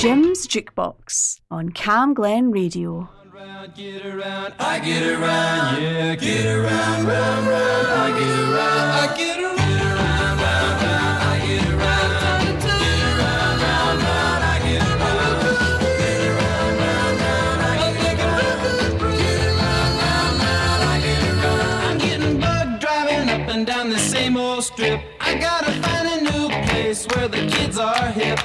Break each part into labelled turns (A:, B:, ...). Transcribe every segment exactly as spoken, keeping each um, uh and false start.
A: Jim's Jukebox on Cam Glen Radio.
B: Get around, I get around, yeah, get around, round, round, I get around, I get around, round, round, round, I get around, get around, round, round, I get around, get around, round, round, I get around, get around, round, round, I get around. I'm getting bugged driving up and down the same old strip. I gotta find a new place where the kids are hip.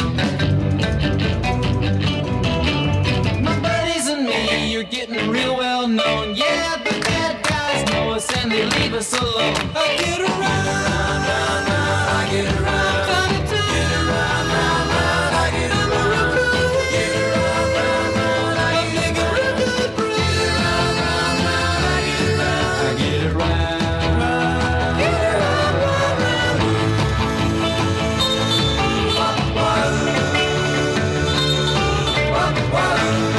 B: You're getting real well known. Yeah, the bad guys know us and they leave us alone. I get around, round, round, round, I get around. Get around, round, round, I get around. Get around, round, round, I get around. Get around, round, round, I get around. I get around, get around, round, round. Wah, wah, wah.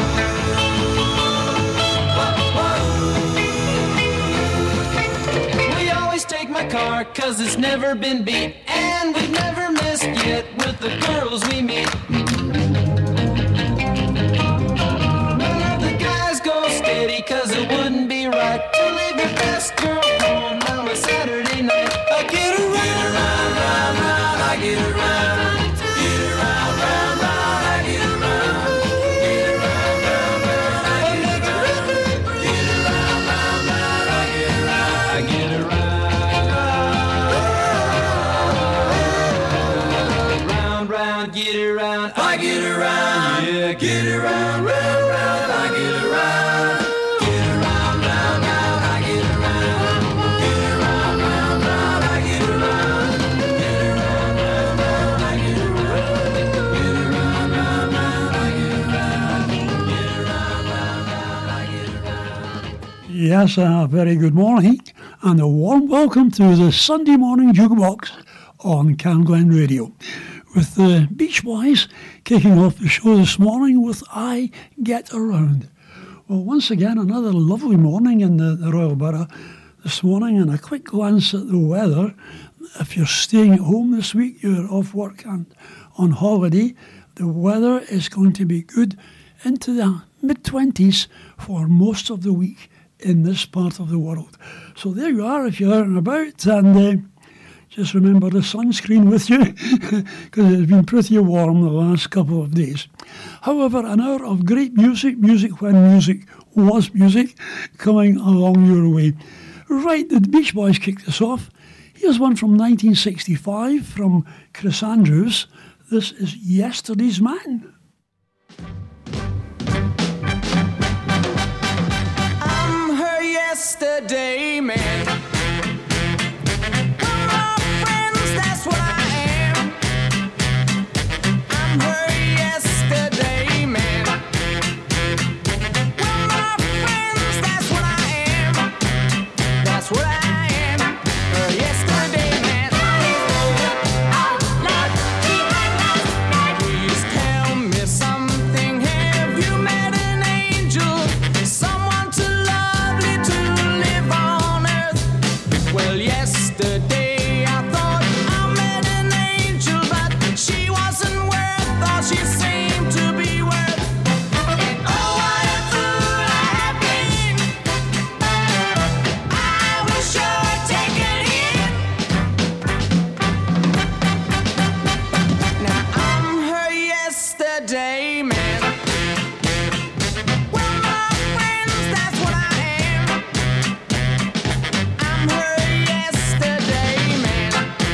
B: Car, cause it's never been beat, and we've never missed yet with the girls we meet. None of the guys go steady, cause it wouldn't be right to leave your best girl home on a Saturday night. I get around, get around, round, round, I get around. Get around, round, round, I get around. Get around, round, round, I get around. Get around, round, round, I get around. I get around. Get around, I get around, yeah, get around, round, round, I get around. Get around, round, round, I get around. Get around, round, round, I get around. Get around, round, round, I get around. Get around, round, round, I get around. Get around, round, round, I get around.
C: Yes, a very good morning and a warm welcome to the Sunday Morning Jukebox on Cam Glen Radio, with the Beach Boys kicking off the show this morning with I Get Around. Well, once again, another lovely morning in the, the Royal Borough this morning, and a quick glance at the weather. If you're staying at home this week, you're off work and on holiday, the weather is going to be good into the mid-twenties for most of the week in this part of the world. So there you are if you're out and about, and uh, just remember the sunscreen with you, because it's been pretty warm the last couple of days. However, an hour of great music, music when music was music, coming along your way. Right, the Beach Boys kicked us off. Here's one from nineteen sixty-five from Chris Andrews. This is Yesterday's Man.
B: I'm her yesterday man. That's what I am. I'm her yesterday man. Well, my friends, that's what I am. That's what I am. Her yesterday man. Please tell me something. Have you met an angel? Someone too lovely to live on earth? Well, yesterday she seemed to be worth. And oh, what a fool I have been. I will sure take it in. Now I'm her yesterday man. Well, my friends, that's what I am. I'm her yesterday man.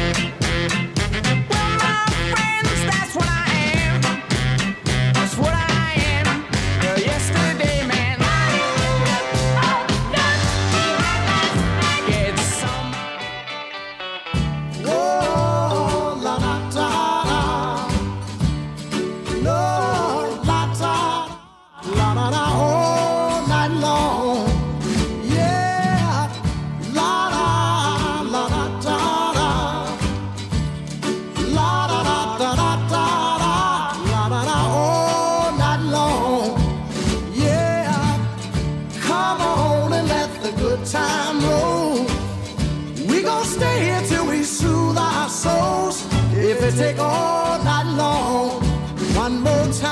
B: Well, my friends, that's what I am. That's what I am, the yesterday man. Get some.
D: Oh, la da da da. No, la da, la da da, all night long. Yeah, la da, la da da da. La da da da da da. La da da, all night long. Yeah, come on and let the good time roll. We gon' stay here till we soothe our souls. If it take all night long, one more time.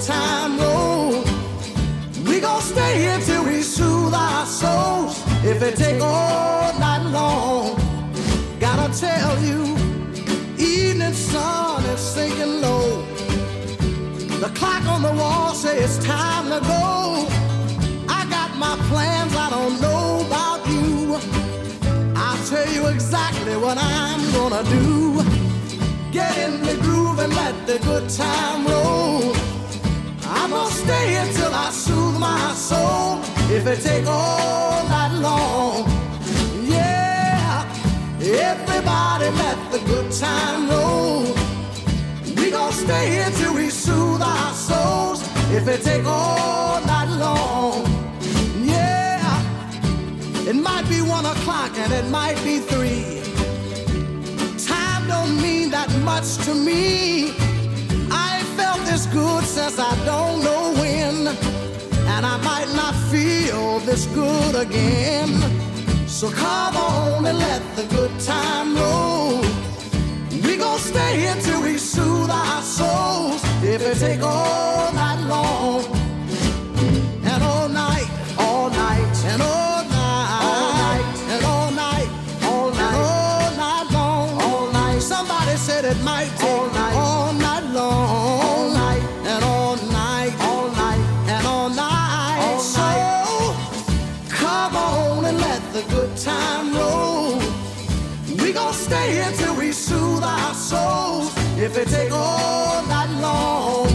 D: time roll. We gon' stay here till we soothe our souls. If it take all night long, gotta tell you, evening sun is sinking low. The clock on the wall say it's time to go. I got my plans, I don't know about you. I'll tell you exactly what I'm gonna do. Get in the groove and let the good time roll. I'm gonna stay here till I soothe my soul. If it take all night long, yeah. Everybody let the good time roll. We gon' stay here till we soothe our souls. If it take all night long, yeah. It might be one o'clock and it might be three. Time don't mean that much to me. I ain't felt this good since I don't know when, and I might not feel this good again. So come on and let the good time roll. We gon' stay here till we soothe our souls. If it take all night long, and all night, all night, and all night, all night, and all night, all night, all night long, all night. Somebody said it might take all night, all night long, all night, and all night, all night, and all night. All so night. Come on and let the good time roll. We gon' stay here till we soothe our souls. If it take all night long.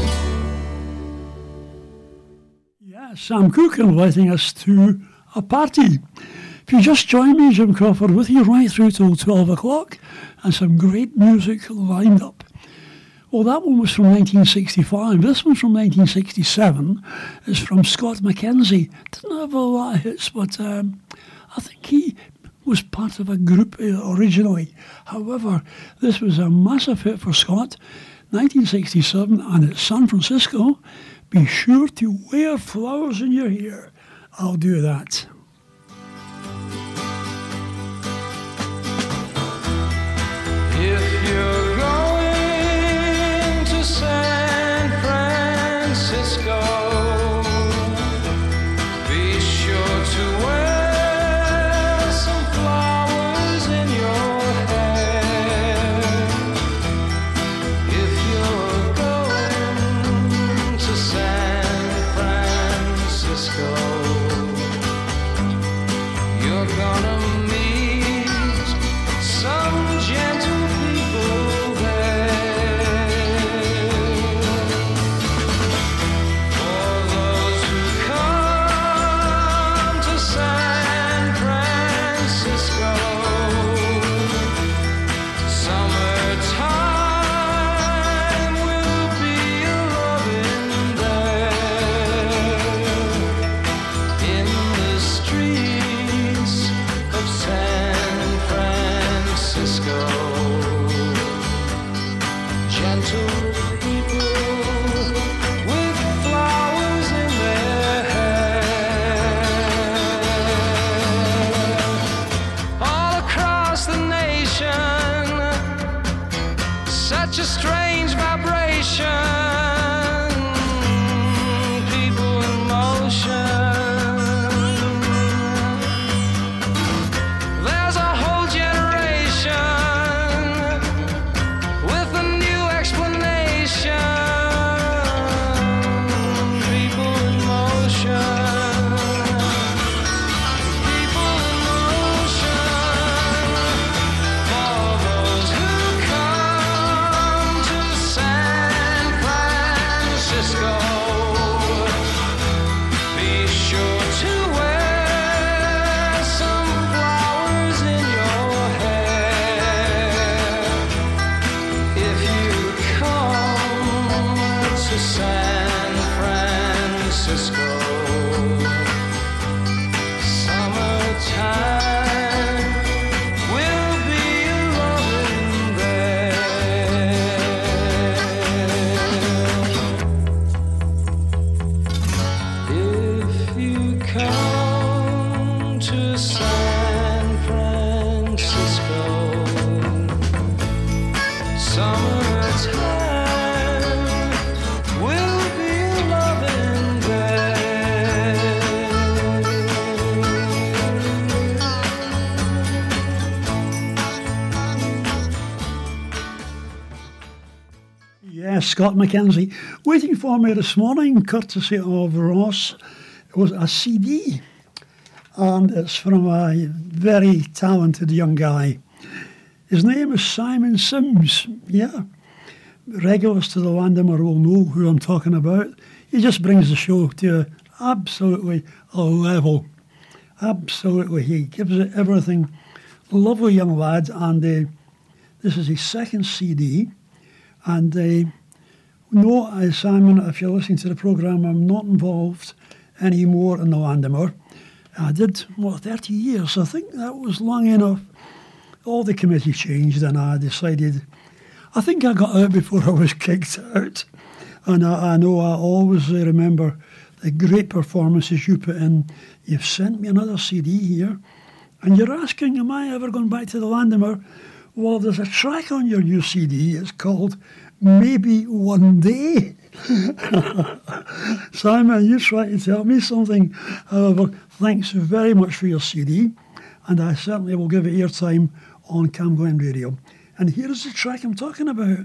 C: Yeah, Sam Cooke inviting us to a party. If you just joined me, Jim Crawford with you right through till twelve o'clock, and some great music lined up. Well, that one was from nineteen sixty-five. This one's from nineteen sixty-seven. It's from Scott McKenzie. Didn't have a lot of hits, but um, I think he was part of a group originally. However, this was a massive hit for Scott, nineteen sixty-seven, and it's San Francisco. Be sure to wear flowers in your hair. I'll do that.
B: If you're going to San Francisco, be sure to wear some flowers in your hair. If you're going to San Francisco, you're gonna meet some gentle people there. For those who come to San Francisco, summertime will be a loving there. In the streets of San Francisco, gentle people with flowers in their hair. All across the nation, such a strange vibration. People in motion. There's a whole generation with a new explanation. People in motion. People in motion. For those who come to San Francisco.
C: Yes, Scott McKenzie. Waiting for me this morning, courtesy of Ross, was a C D. And it's from a very talented young guy. His name is Simon Sims. Yeah. Regulars to the Landomer will know who I'm talking about. He just brings the show to absolutely a level. Absolutely. He gives it everything. Lovely young lad. And uh, this is his second C D. And uh, no, uh, Simon, if you're listening to the programme, I'm not involved anymore in the Landomer. I did, what, thirty years. I think that was long enough. All the committee changed and I decided, I think I got out before I was kicked out. And I, I know I always uh, remember the great performances you put in. You've sent me another C D here. And you're asking, am I ever going back to the Landomer? Well, there's a track on your new C D. It's called Maybe One Day. Simon, you're trying to tell me something. However, thanks very much for your C D. And I certainly will give it airtime on Cam Glen Radio. And here's the track I'm talking about.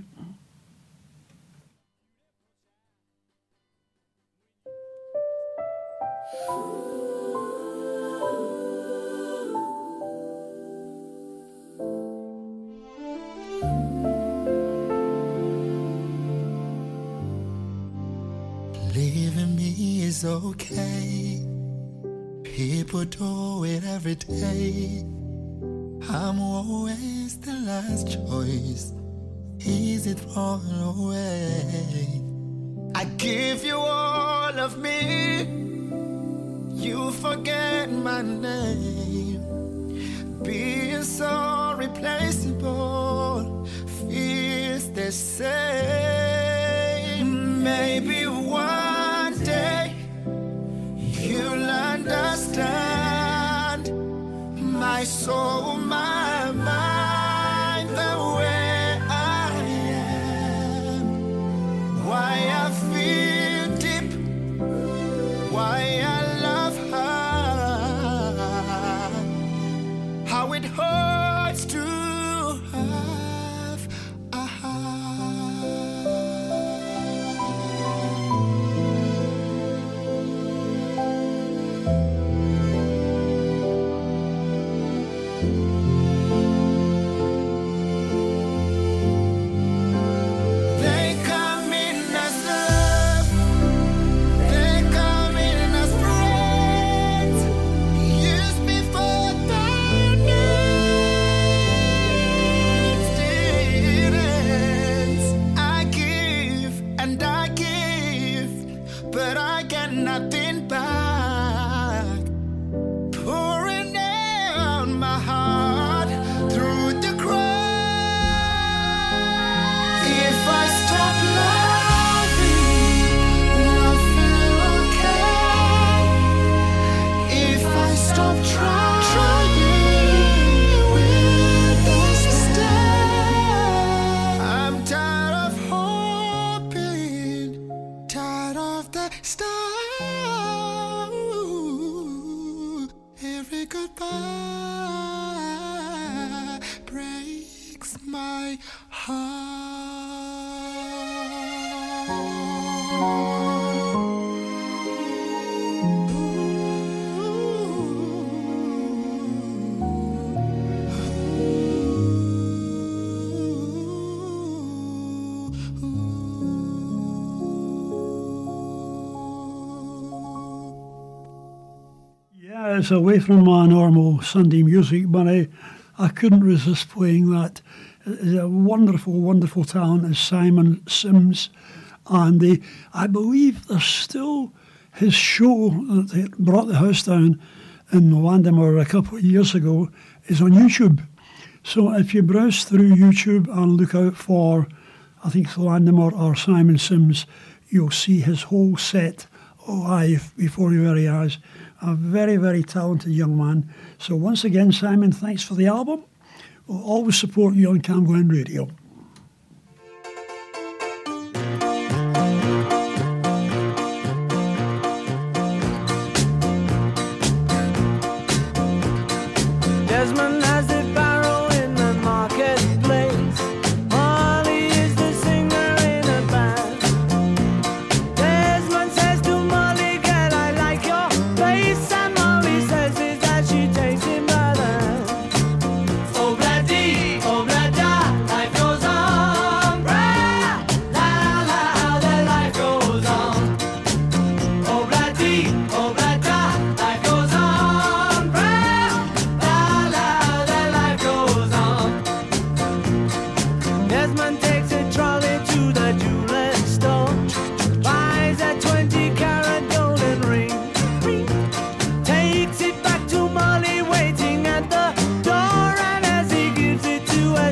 D: Leaving me is okay. People do it every day. I'm always the last choice. Easy thrown away. I give you all of me. You forget my name. Being so replaceable feels the same. Maybe one day you'll understand my soul, my mind, the way I am. Why I feel deep, why I love her, how it hurts to have a heart. Nothing back, pouring down my heart through the cracks. If I stop loving, will I feel okay? If I stop trying, will this stay? I'm tired of hoping, tired of the stars. Every goodbye breaks my heart.
C: It's away from my normal Sunday music, but I, I couldn't resist playing that. It's a wonderful, wonderful talent is Simon Sims, and uh, I believe there's still his show that brought the house down in Landomer a couple of years ago is on YouTube. So if you browse through YouTube and look out for, I think it's Landomer or Simon Sims, you'll see his whole set live before your very eyes. A very, very talented young man. So once again, Simon, thanks for the album. We'll always support you on Cam Glen Radio.
E: Desmond has the barrow in the marketplace. Molly is the singer in a band.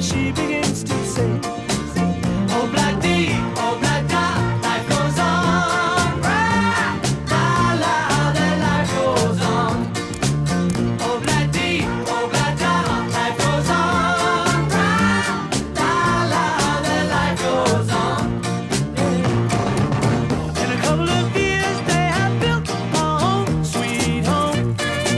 E: as she begins to sing. Oh, black D, oh, black da, life goes on. Ra, la, la, then life goes on. Oh, black D, oh, black da, life goes on. Ra, la, la, then life goes on. In a couple of years, they have built a home, sweet home.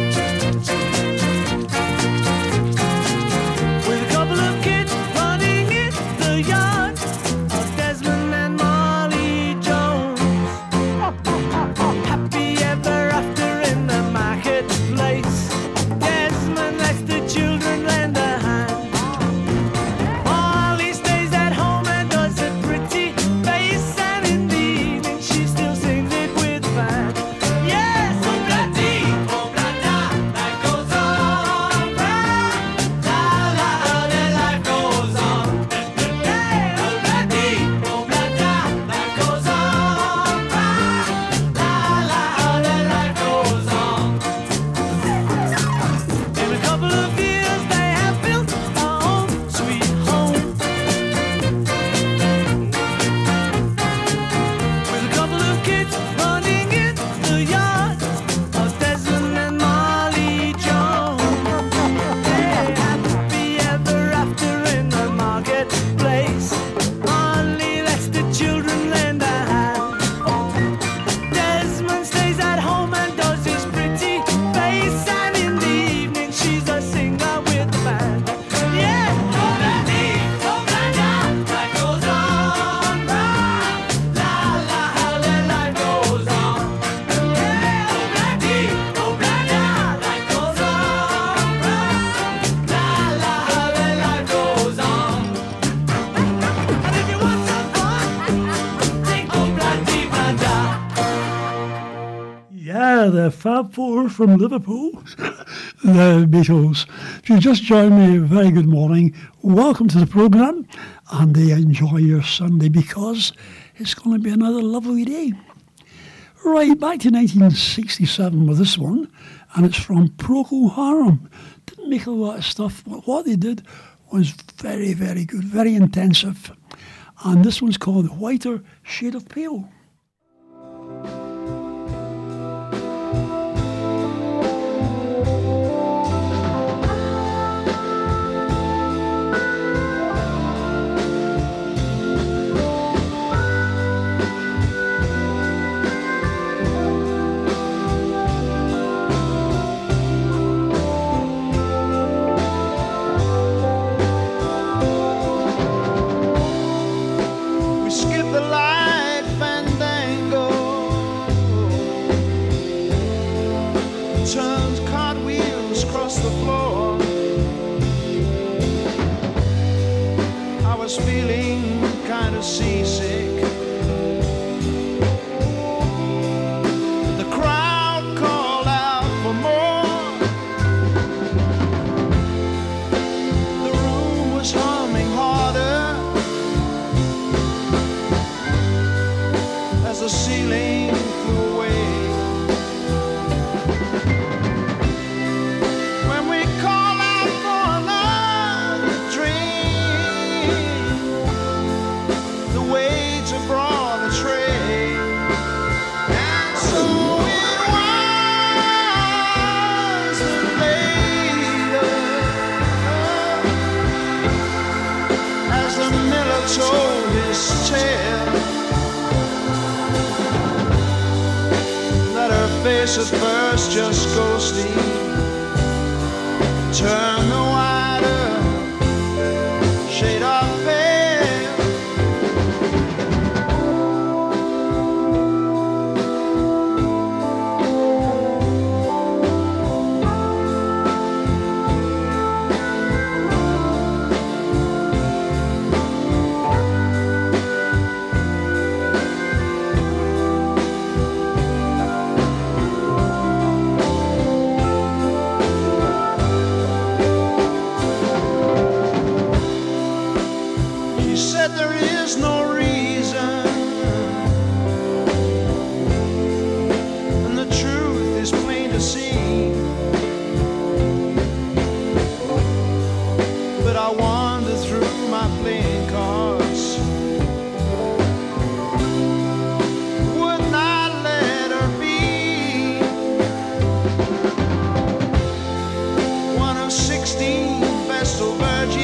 E: With a couple of kids running in the yard of Desmond and Molly Jones. Happy ever after in the marketplace. Desmond lets the children lend a hand. Molly stays at home and does a pretty face, and in the evening she still sings it with a band. Yes, oh black D, oh black da, life goes on. Ra, la, la, then life goes on. Hey, oh black D, oh black da, life goes on. Ra, la, la, then life goes on. In a couple of years they have built a home, sweet home. With a couple of kids running in the yard of Desmond and Molly Jones. Hey, happy ever after in the marketplace. Molly lets the children lend a hand. Desmond stays at home and does his pretty face, and in the evening she's a singer with the band. Yeah, oh black D, oh black da, life goes on. Ra, la, la, then life goes on. Yeah, oh black D, oh black da, life goes on. Ra, la, la, then life goes on. And if you want some fun, take oh black D, black da.
C: Yeah, the Fab Four from Liverpool, the Beatles. If you just joined me, a very good morning. Welcome to the programme, and uh, enjoy your Sunday because it's going to be another lovely day. Right, back to nineteen sixty-seven with this one, and it's from Procol Harum. Didn't make a lot of stuff, but what they did was very, very good, very intensive. And this one's called Whiter Shade of Pale.
D: We skip the light fandango, turns cartwheels across the floor. I was feeling kind of seasick. The crowd called out for more. The room was humming harder as the ceiling flew away. When we call out for another drink, the waiter brought a tray. And so it was that later, as the miller told his tale, that her face at first just ghostly turned the whiter shade of pale.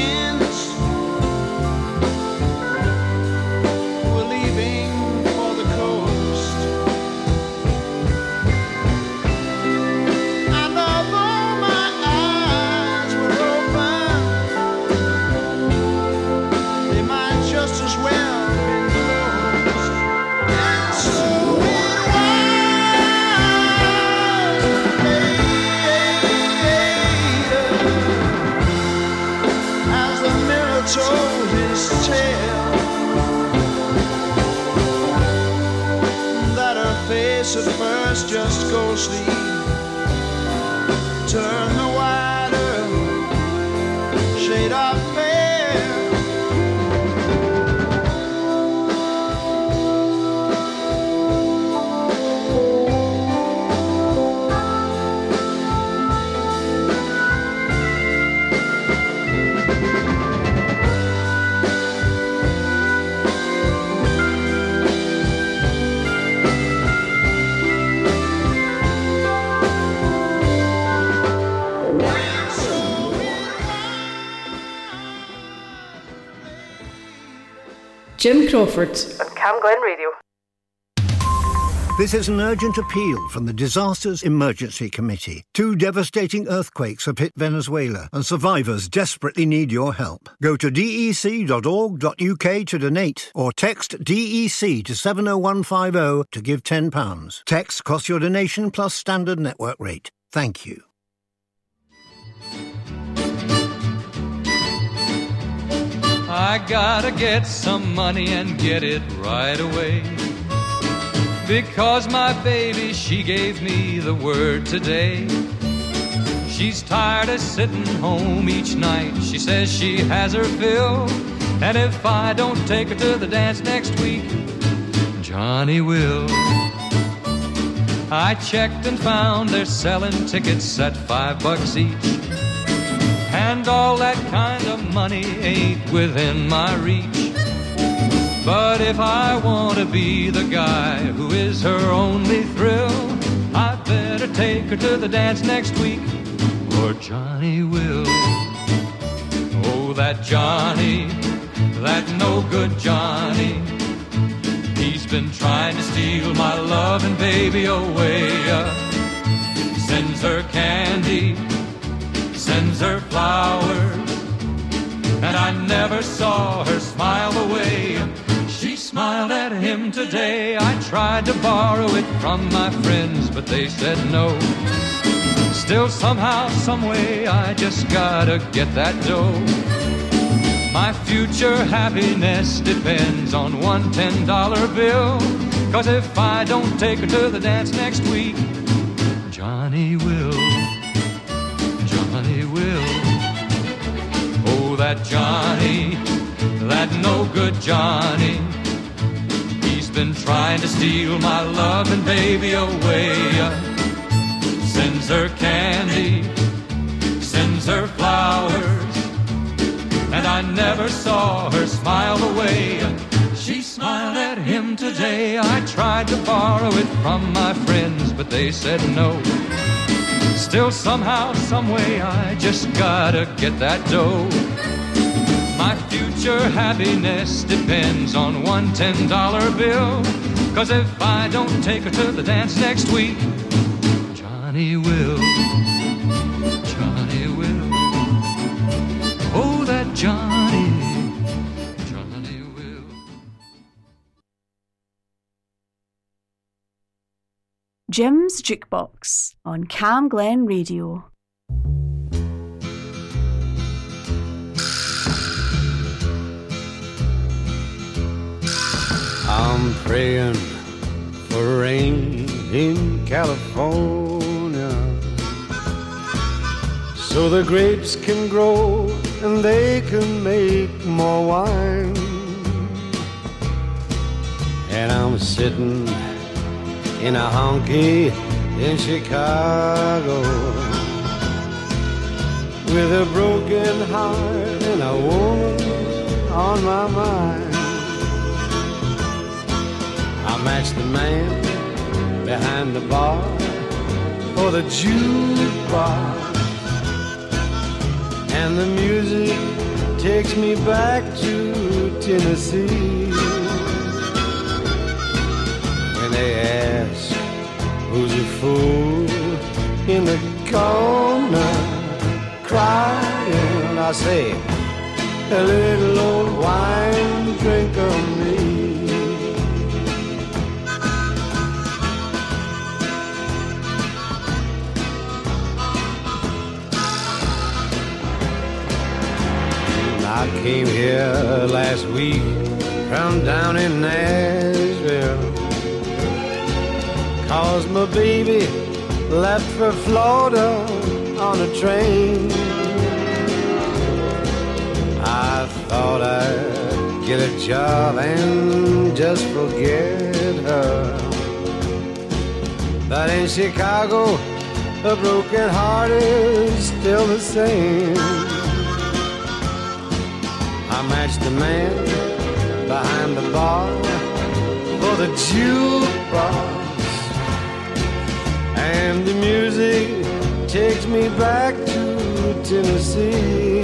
F: Indians were leaving for the coast. And although my eyes were open, they might just as well have been closed. And so it was later, as the mirror told his tale, that her face at first just ghostly turned the wider shade of pale.
G: Jim Crawford on Cam Glen Radio.
H: This is an urgent appeal from the Disasters Emergency Committee. Two devastating earthquakes have hit Venezuela, and survivors desperately need your help. Go to d e c dot org dot u k to donate, or text D E C to seven oh one five oh to give ten pounds. Text costs your donation plus standard network rate. Thank you.
B: I gotta get some money and get it right away, because my baby, she gave me the word today. She's tired of sitting home each night. She says she has her fill, and if I don't take her to the dance next week, Johnny will. I checked and found they're selling tickets at five bucks each, and all that kind of money ain't within my reach. But if I want to be the guy who is her only thrill, I better take her to the dance next week, or Johnny will. Oh, that Johnny, that no good Johnny, he's been trying to steal my loving baby away. Sends her candy, sends her flowers, and I never saw her smile away. She smiled at him today. I tried to borrow it from my friends, but they said no. Still somehow, someway, I just gotta get that dough. My future happiness depends on one ten dollar bill, 'cause if I don't take her to the dance next week, Johnny will. Johnny will. Oh, that Johnny, that no good Johnny, he's been trying to steal my loving baby away. Sends her candy, sends her flowers, and I never saw her smile away. She smiled at him today. I tried to borrow it from my friends, but they said no. Still somehow, someway, I just gotta get that dough. My future happiness depends on one ten dollar bill, 'cause if I don't take her to the dance next week, Johnny will. Johnny will. Oh, that Johnny. Johnny will.
A: Jim's Jukebox on Cam Glen Radio.
F: I'm praying for rain in California, so the grapes can grow and they can make more wine. And I'm sitting in a honky in Chicago with a broken heart and a woman on my mind. I matched the man behind the bar for the jukebox, and the music
B: takes me back to Tennessee. When they ask who's a fool in the corner crying, I say, a little old wine drinker me. I came here last week from down in Nashville, 'cause my baby left for Florida on a train. I thought I'd get a job and just forget her, but in Chicago a broken heart is still the same. I matched the man behind the bar for the jukebox, and the music takes me back to Tennessee.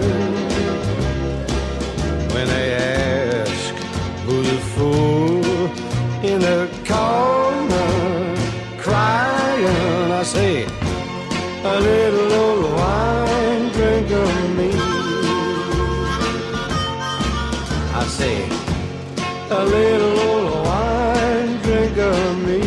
B: When they ask who's a fool in the corner crying, I say, a little old wine drinker me. I say, a little old wine drinker me.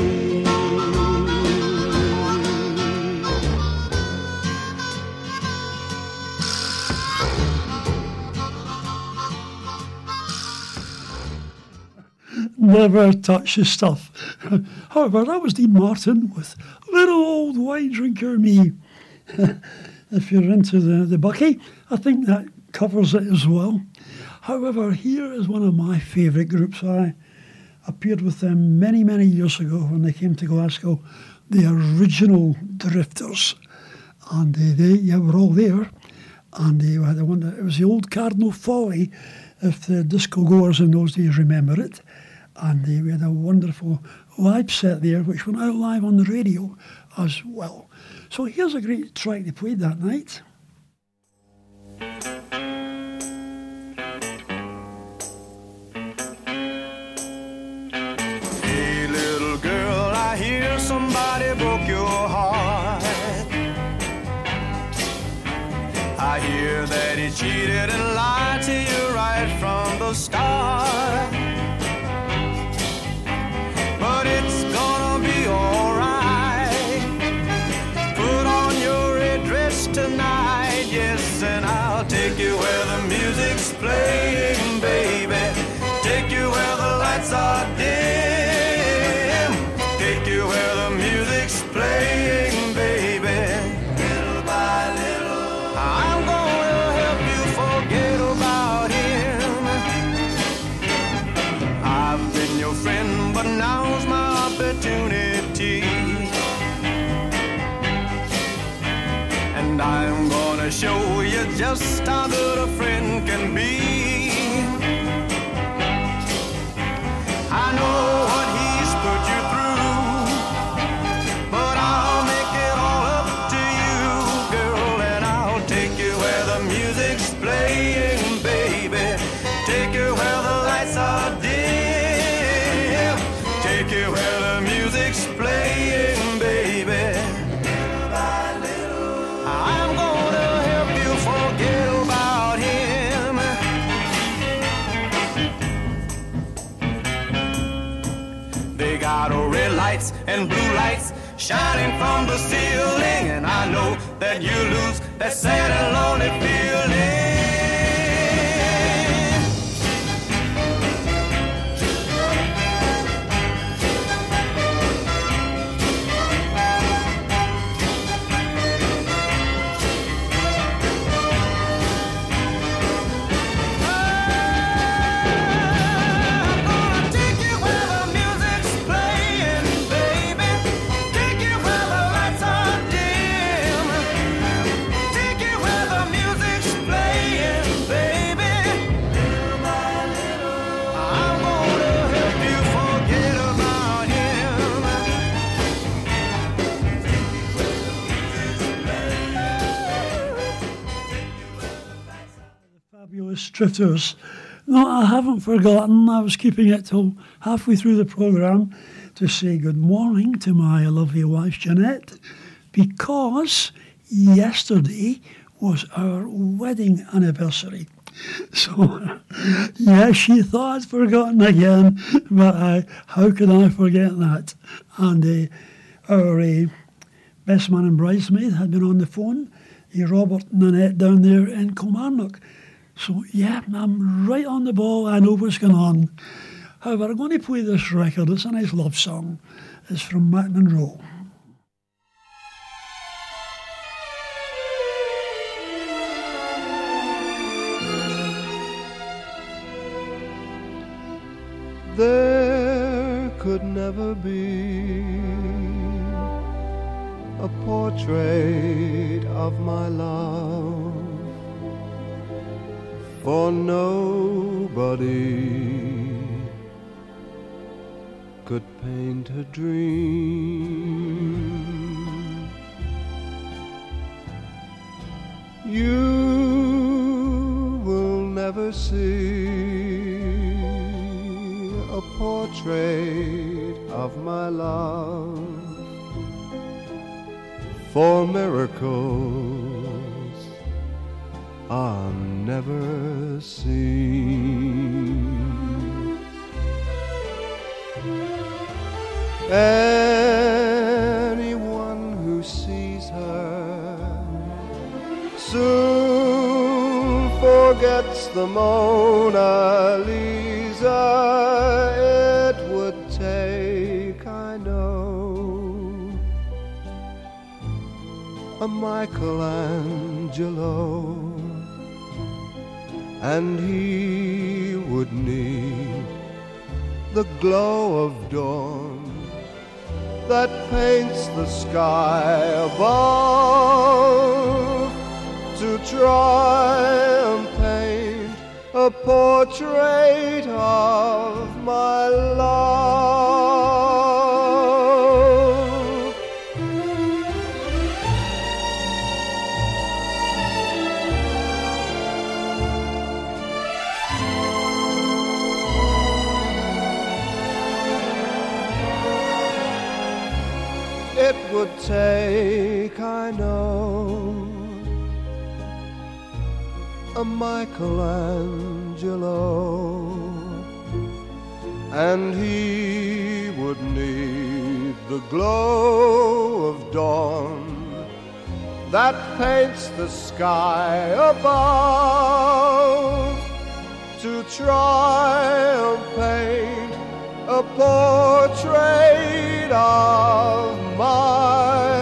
C: Never touch the stuff. However, that was Dean Martin with Little Old Wine Drinker Me. If you're into the, the Bucky, I think that covers it as well. However, here is one of my favourite groups. I appeared with them many, many years ago when they came to Glasgow, the original Drifters. And they, they yeah, were all there. And they had the one that, it was the old Cardinal Folly, if the disco goers in those days remember it. And they, we had a wonderful live set there, which went out live on the radio as well. So here's a great track they played that night.
B: Hey little girl, I hear somebody broke your heart. I hear that he cheated and lied to you right from the start. But it's gonna be alright. Put on your red dress tonight, yes, and I'll take you where the music's playing, baby. Take you where the lights are dim. Take you where the music's playing, baby. Little by little, I'm gonna help you forget about him. I've been your friend, but now's my opportunity. And I'm gonna show you just how good a friend can be. I know what he's put you through, but I'll make it all up to you, girl, and I'll take you where the music's playing, baby. Take you where the lights are dim. Take you where the music's playing, baby. Little by little, I'm gonna help you forget about him. They got red lights and blue lights shining from the ceiling, and I know that you lose that sad and lonely feeling. Play
C: Those drifters. No, I haven't forgotten. I was keeping it till halfway through the programme to say good morning to my lovely wife Jeanette, because yesterday was our wedding anniversary. So, yeah, she thought I'd forgotten again, but I, how could I forget that? And uh, our uh, best man and bridesmaid had been on the phone, uh, Robert and Annette down there in Kilmarnock. So, yeah, I'm right on the ball. I know what's going on. However, I'm going to play this record. It's a nice love song. It's from Matt Monro.
F: There could never be a portrait of my love, for nobody could paint a dream. You will never see a portrait of my love, for miracles are never seen. Anyone who sees her soon forgets the Mona Lisa. It would take, I know, a Michelangelo, and he would need the glow of dawn that paints the sky above, to try and paint a portrait of my love. It would take, I know, a Michelangelo, and he would need the glow of dawn that paints the sky above, to try and paint a portrait of my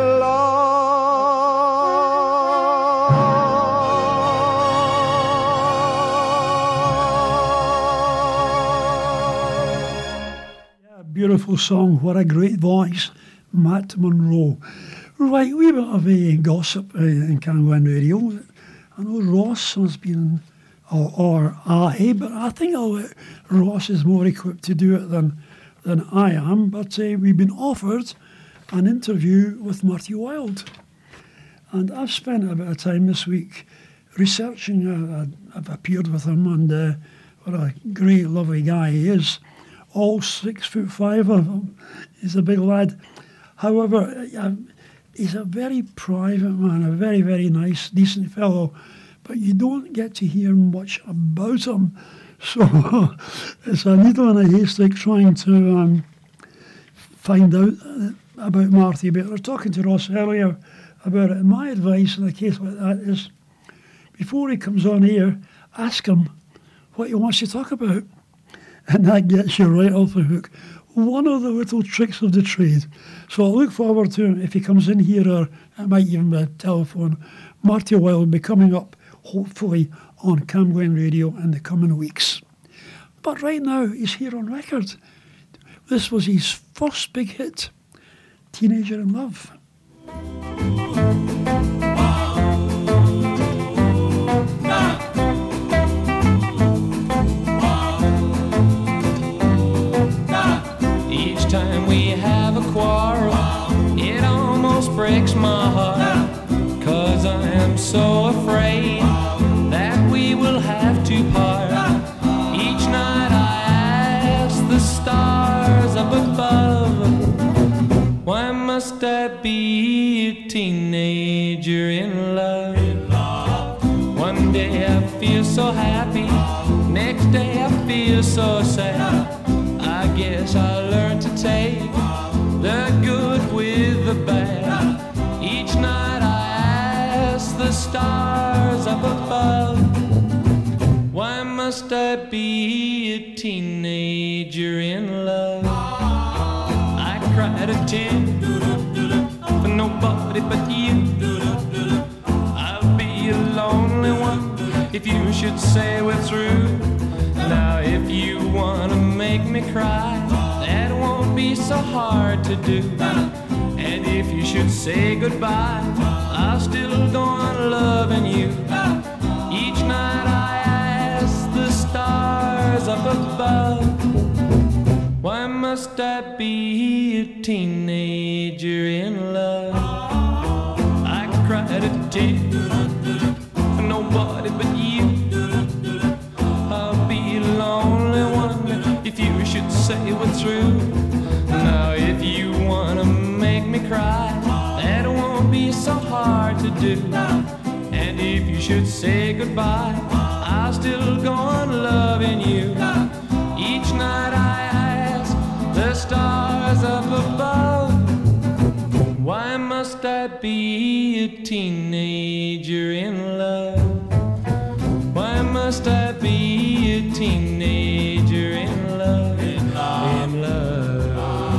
C: Beautiful song, what a great voice, Matt Monro. Right, we bit of a gossip uh, in Camglen Radio. I know Ross has been, or, or I, but I think I'll, uh, Ross is more equipped to do it than than I am. But uh, we've been offered an interview with Marty Wilde, and I've spent a bit of time this week researching. Uh, I've appeared with him, and uh, what a great, lovely guy he is. All six foot five of him. He's a big lad. However, uh, he's a very private man, a very, very nice, decent fellow, but you don't get to hear much about him. So it's a needle in a haystack trying to um, find out uh, about Marty. But we were talking to Ross earlier about it. And my advice in a case like that is, before he comes on here, ask him what he wants to talk about. And that gets you right off the hook. One of the little tricks of the trade. So I look forward to him if he comes in here, or it might even be a telephone. Marty Wilde will be coming up, hopefully, on Camglen Radio in the coming weeks. But right now, he's here on record. This was his first big hit, Teenager in Love.
B: Each time we have a quarrel, it almost breaks my heart, 'cause I am so afraid that we will have happy, next day I feel so sad. I guess I learned to take the good with the bad. Each night I ask the stars up above, why must I be a teenager in love? I cried a tear for nobody but you. I'll be a lonely one if you should say we're through. Now if you wanna make me cry, that won't be so hard to do. And if you should say goodbye, I'll still go on loving you. Each night I ask the stars up above, why must I be a teenager in love? I cried a tear for nobody but you. I'll be a lonely one if you should say we're through. Now if you wanna make me cry, that won't be so hard to do. And if you should say goodbye, I'll still go on loving you. Each night I ask the stars up above, why must I be a teenager in love? Why must I be a teenager in love? In love. In love.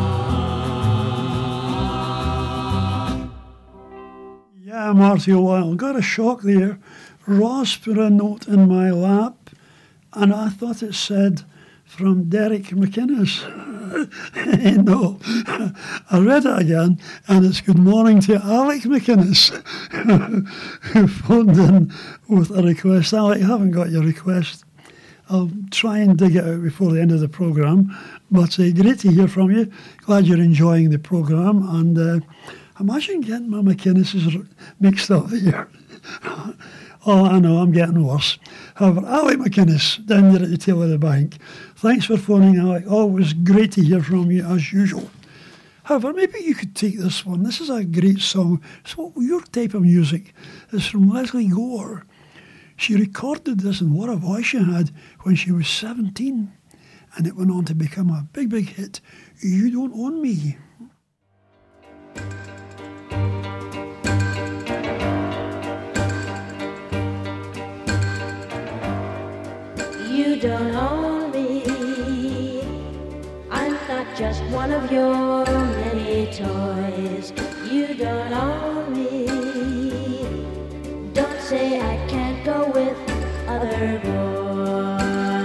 C: Yeah, Marty O'Wild, got a shock there. Ross put a note in my lap, and I thought it said from Derek McInnes. No, I read it again, and it's good morning to Alec McInnes, who phoned in with a request. Alec, I haven't got your request. I'll try and dig it out before the end of the programme. But uh, great to hear from you. Glad you're enjoying the programme. And uh, imagine getting my McInnes's mixed up here. Oh, I know, I'm getting worse. However, Alec McInnes, down there at the tail of the bank. Thanks for phoning, Alec. Always great to hear from you, as usual. However, maybe you could take this one. This is a great song. It's what your type of music. It's from Leslie Gore. She recorded this, and what a voice she had when she was seventeen. And it went on to become a big, big hit. You Don't Own Me.
I: You don't own me. I'm not just one of your many toys. You don't own me. Don't say I can't go with other boys.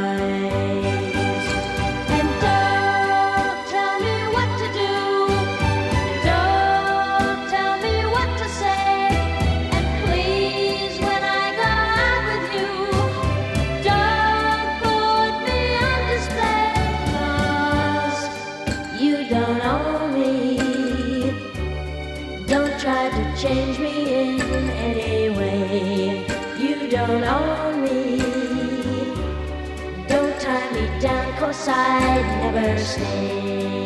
I: And don't tell me what to do. Don't tell me what to say. And please, when I go out with you, don't put me on display. 'Cause you don't own me. Don't try to change me in any way. You don't own me. Don't tie me down, 'cause I'd never stay.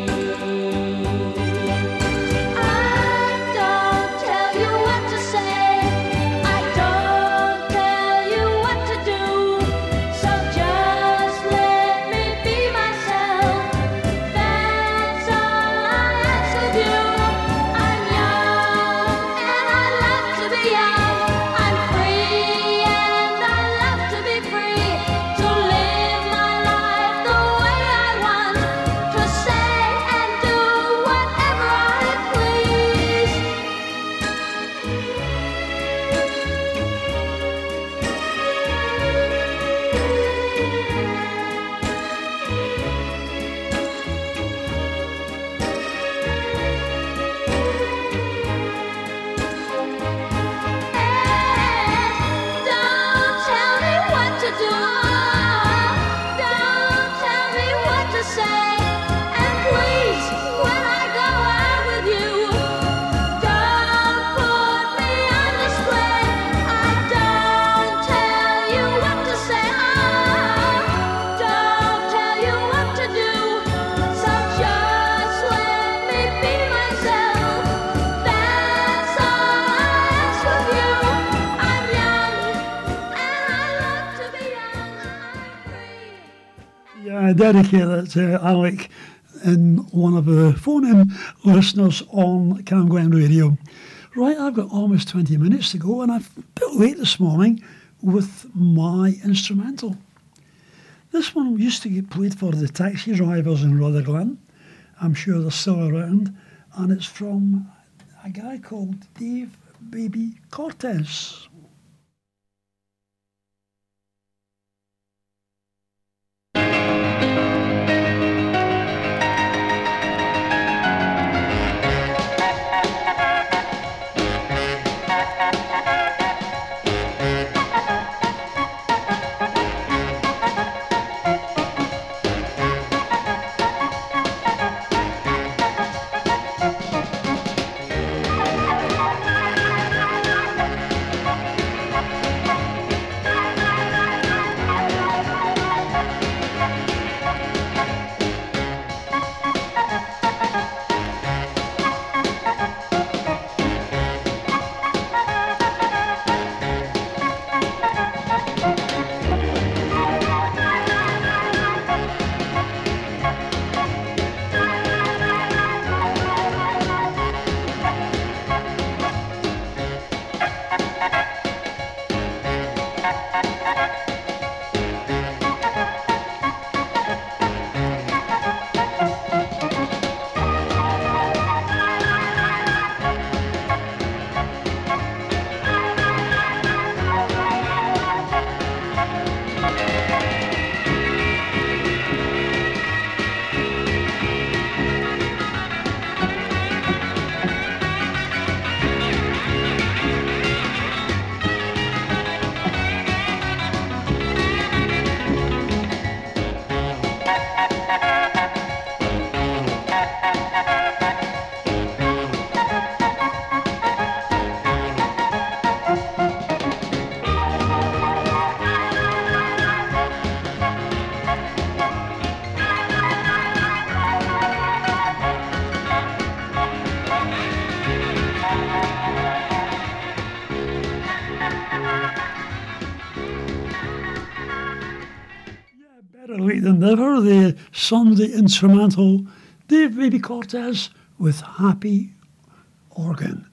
I: I don't tell you what to say. I don't tell you what to do. So just let me be myself. That's all I ask of you. I'm young and I love to be young. I'm free and I love to be free. To live my life the way I want. To say
C: Yeah, I dedicate it to Alec and one of the phone-in listeners on Cam Glen Radio. Right, I've got almost twenty minutes to go, and I've been a bit late this morning with my instrumental. This one used to get played for the taxi drivers in Rutherglen. I'm sure they're still around, and it's from a guy called Dave Baby Cortez. Than ever, the Sunday instrumental Dave Baby Cortez with Happy Organ.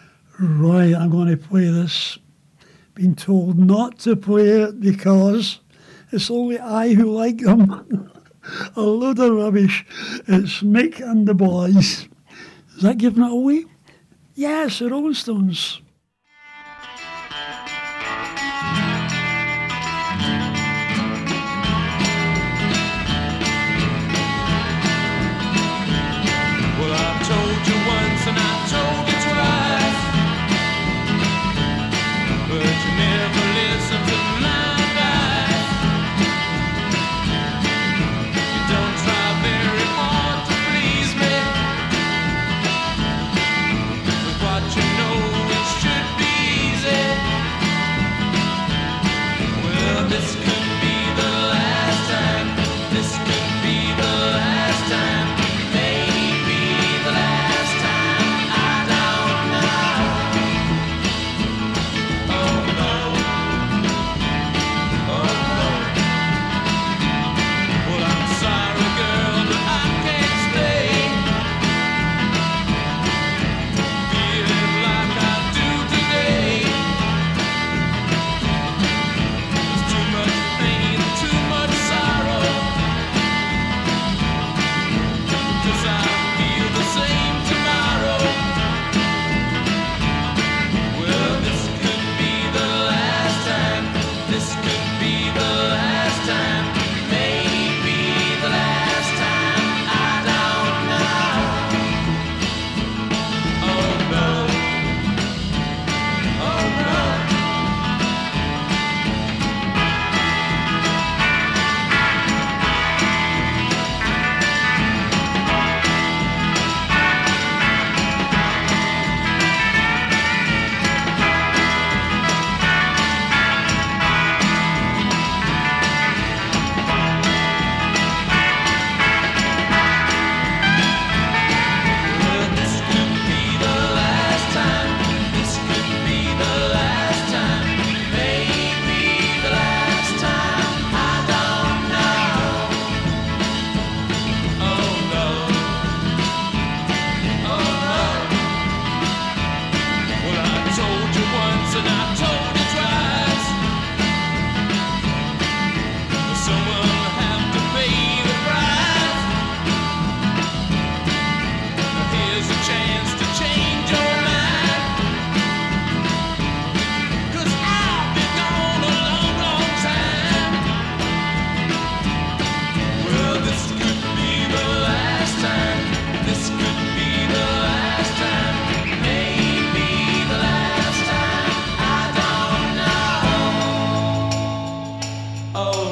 C: Right, I'm going to play this. Been told not to play it because it's only I who like them. A load of rubbish. It's Mick and the Boys. Is that giving it away? Yes, the Rolling Stones.
B: And I told you twice, but you never listened to my advice. You don't try very hard to please me with what you know is true.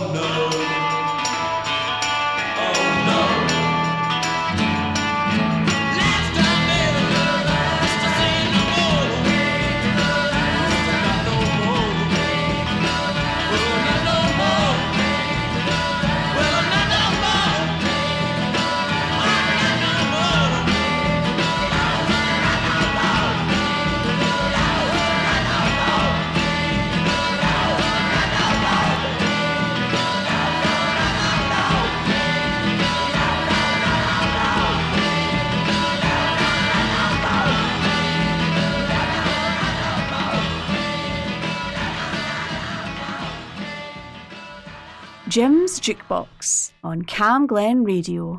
A: Jim's Jukebox on Cam Glen Radio.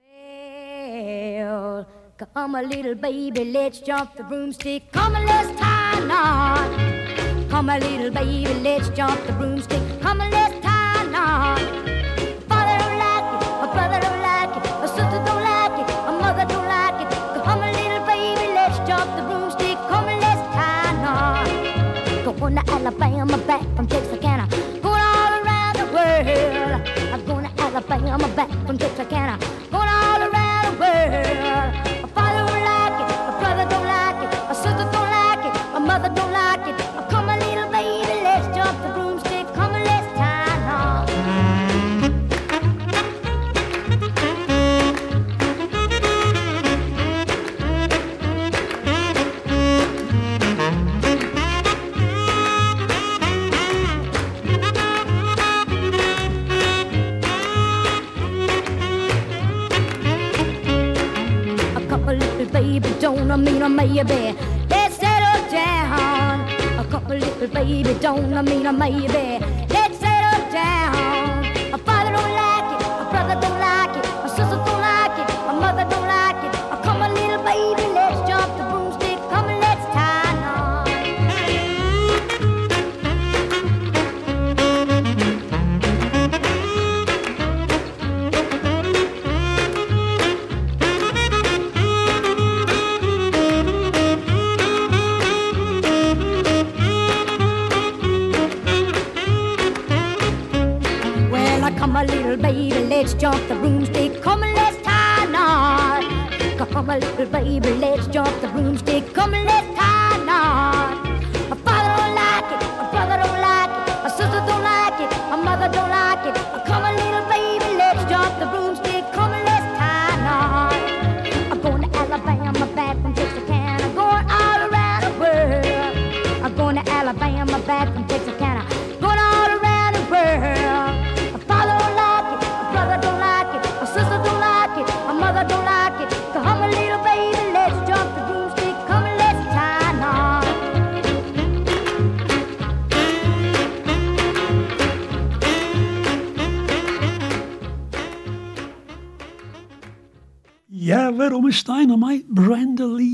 I: Well, come a little baby, let's jump the broomstick. Come and let's tie a knot. Come a little baby, let's jump the broomstick. Come and let's tie a knot. Father don't like it, a brother don't like it, a sister don't like it, a mother don't like it. Come a little baby, let's jump the broomstick. Come and let's tie a knot. Going to Alabama, back from Texarkana. I'm going to Alabama, back from Texarkana, going all around the world. A father don't like it, a brother don't like it, a sister don't like it, a mother don't like it. Oh, come a little baby, let's jump the broomstick, come and let's tie a knot. Baby, don't I mean a maybe. Let's settle down. A couple little baby, don't I mean a maybe. Let's settle down. A father don't like it, a brother don't like it, a sister don't like it, a mother don't like it. Oh, come on, little baby, let's jump the broomstick. Come and let's tie a knot. Come a little baby, let's jump the broomstick. Come and let's tie a knot. Come a little baby, let's jump the broomstick. Come and let's tie a knot. A father don't like it, a brother don't like it, a sister don't like it, a mother don't like it. Come a little baby, let's jump the broomstick. Come and let's tie a knot. I'm going to Alabama, back from Texarkana, going all around the world. I'm going to Alabama, back from Texarkana, going all around the world. Mother don't like it. Come a little baby, let's jump the broomstick. Come and let's tie a knot.
C: Ja, waarom is Dynamite Brenda Lee?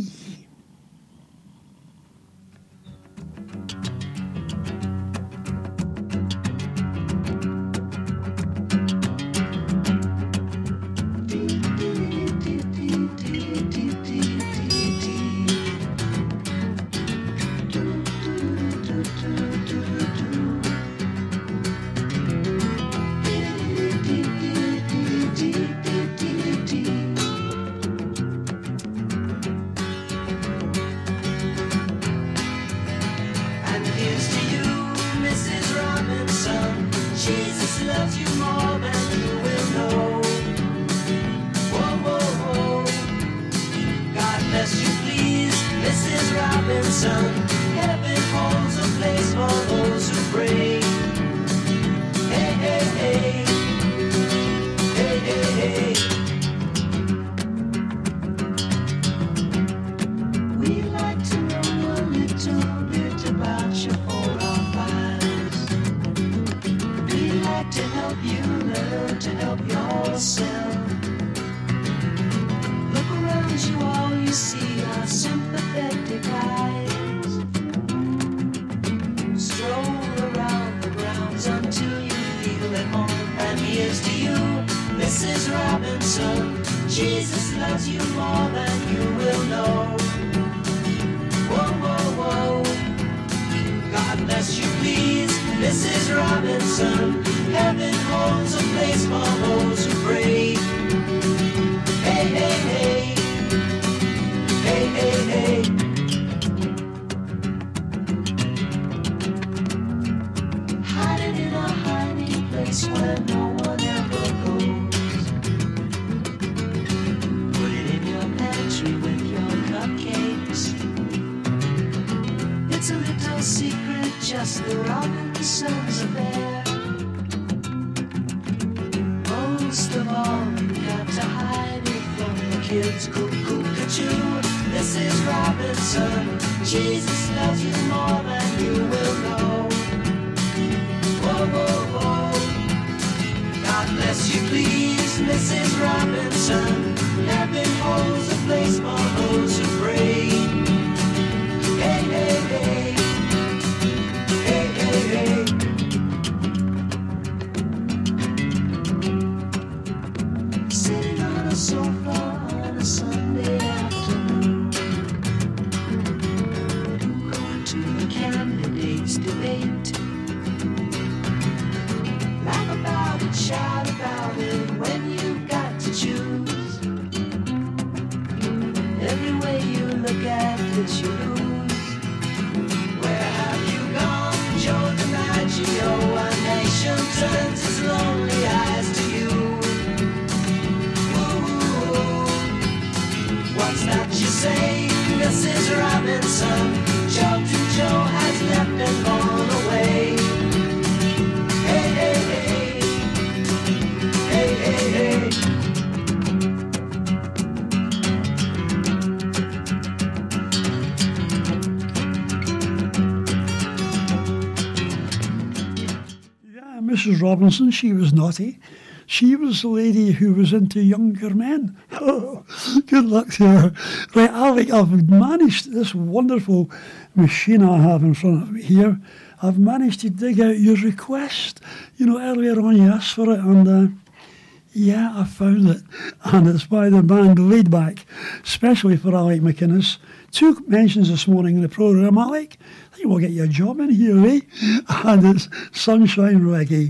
B: Missus Robinson, Heaven holds a place for those who pray. Hey, hey, hey. Hey, hey, hey. Hiding in a hiding place where no one ever goes. Put it in your pantry with your cupcakes. It's a little secret, just the Robinsons affair. Most of all, you got to hide it from the kids. Cuckoo, cuckoo, Missus Robinson. Jesus loves you more than you will know. Whoa, whoa, whoa. God bless you, please, Missus Robinson. Heaven holds a place for those who pray. Hey, hey, hey. Hey, hey, hey. Sitting on a sofa on a Sunday afternoon, going to the candidates' debate. Laugh about it, shout about it when you've got to choose. Every way you look at it, you lose. Where have you gone, Joe DiMaggio? A nation turns its lonely eyes to you. What's that you say, Missus Robinson? Joe to Joe has left and gone away. Hey, hey, hey. Hey, hey, hey.
C: Yeah, Missus Robinson, she was naughty. She was the lady who was into younger men. Oh, good luck to her. Right, Alec, I've managed this wonderful machine I have in front of me here. I've managed to dig out your request. You know, earlier on you asked for it, and uh, yeah, I found it. And it's by the band Laidback, especially for Alec McInnes. Two mentions this morning in the programme, Alec. I think we'll get you a job in here, eh? And it's Sunshine Reggae.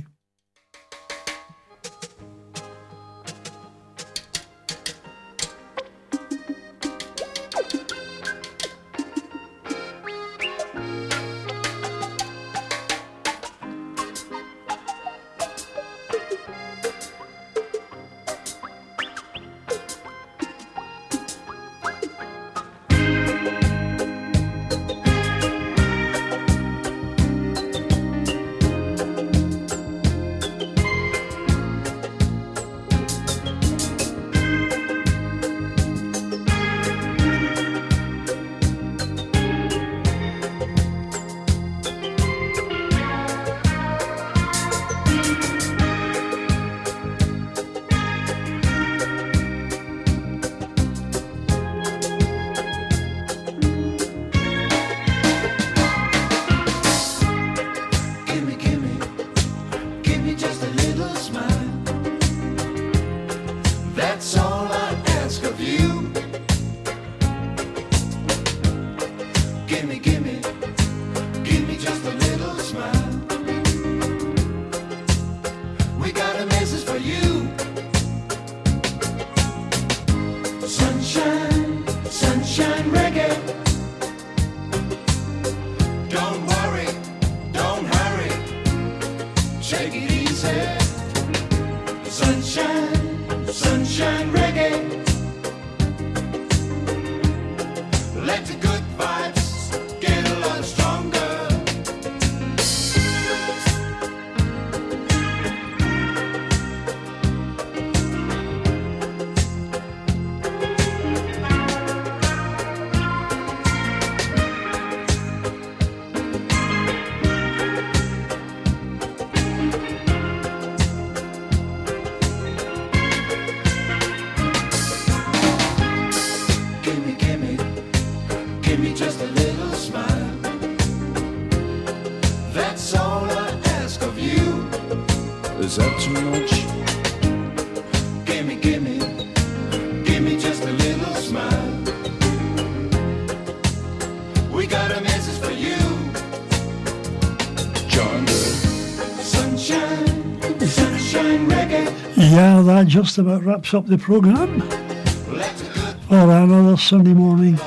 C: Yeah, that just about wraps up the programme for another Sunday morning.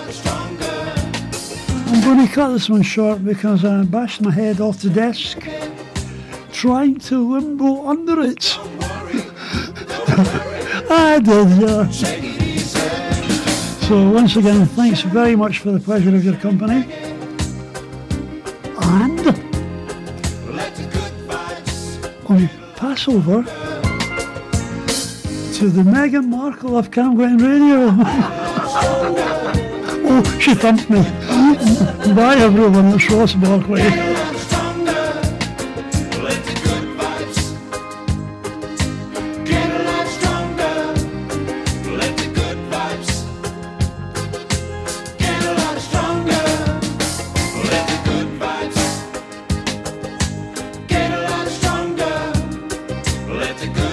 C: I'm going to cut this one short because I bashed my head off the desk trying to limbo under it. I did, yeah. So once again, thanks very much for the pleasure of your company. And on Passover to the Meghan Markle of Cam Glen Radio. Oh, she thumped me. Bye everyone, it's Ross Barkley.
B: Let the good